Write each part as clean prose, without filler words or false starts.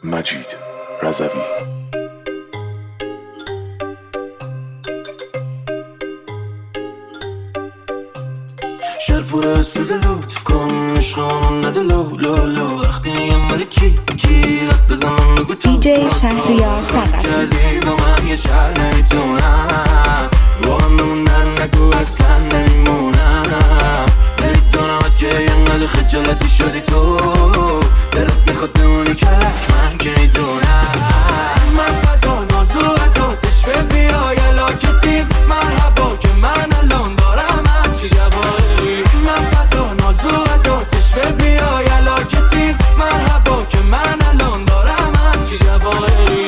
مجید رضوی. شهر پر از لطف کن عشقانو نده لو لو لو وقتی میگم مال کی رد بزنم بگو تو دیجی شهریار ثقفی کردی با من یه شهر نمیتونم با هم بمونن نگو اصلا نمیمونم نمیدونم از که اینقدر خجالتی شدی تو دلت میخواد بمونی کلک من که میدونم من فدا ناز و عداتش به بیای علاکتی مرحبا که من الان دارم همچی جواهری من فدا ناز و عداتش به بیای علاکتی مرحبا که من الان دارم همچی جواهری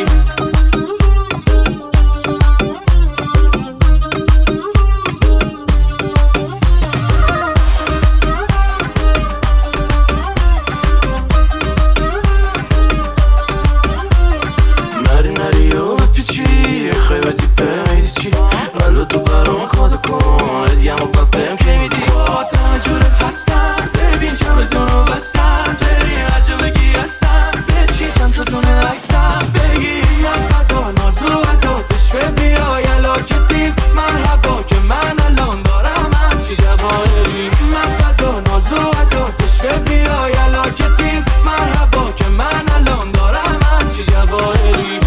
نری و بپیچی خیلی دیپه میدی چی قلو تو برام کادا کن ادیم و بپم که میدی با تمه جوره هستم ببین چمتونو بستم بریم عجب بگی هستم به چی چند تا تونه عکسم بگی من فدا ناز و عداتش به بیای علاکتی مرحبا که من الان دارم همچی جواهری من فدا ناز و عداتش به بیای علاکتی مرحبا که من الان دارم همچی جواهری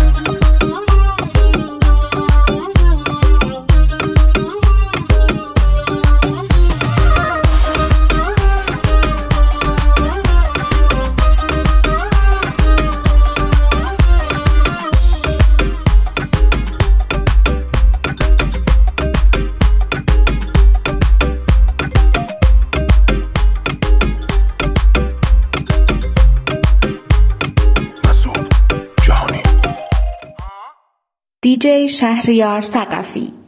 دیجی شهریار ثقفی.